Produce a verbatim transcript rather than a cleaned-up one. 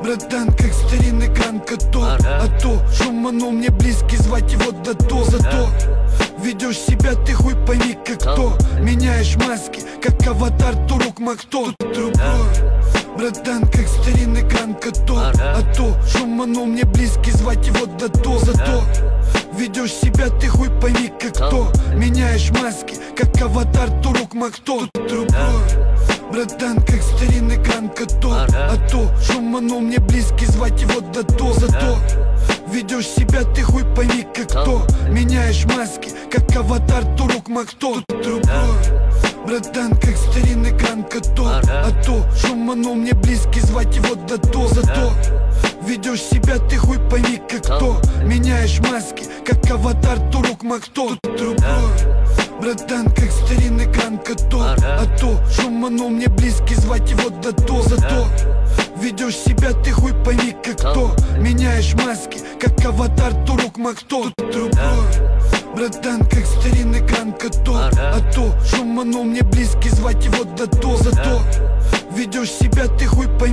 Братан, как старинный кран котов. А то шуманул мне близкий, звать его Дато. Зато ведешь себя, ты хуй пойми как кто. Меняешь маски, как аватар Турук Макто. Тут другой, братан, как старинный кран котов. А то шуманул мне близкий, звать его Дато. Зато ведешь себя, ты хуй пойми как кто. Меняешь маски, как аватар Турук Макто. Тут другой, братан, как старинный кран котов. А то шуманул мне близкий, звать его Дато. Зато ведешь себя, ты хуй пойми как кто. Меняешь маски, как аватар Турук Макто. Тут другой, братан, как старинный кран котов. А то шуманул мне близкий, звать его Дато. Зато ведешь себя, ты хуй пойми как кто. Меняешь маски, как аватар Турук Макто. Тут другой, братан, как старинный кран котов. А то шуманул мне близкий, звать его Дато. Зато ведешь себя, ты хуй пойми как кто. Меняешь маски, как аватар Турук Макто. Тут другой, братан, как старинный кран котов. А то шуманул мне близкий, звать его Дато. Зато ведешь себя, ты хуй пойми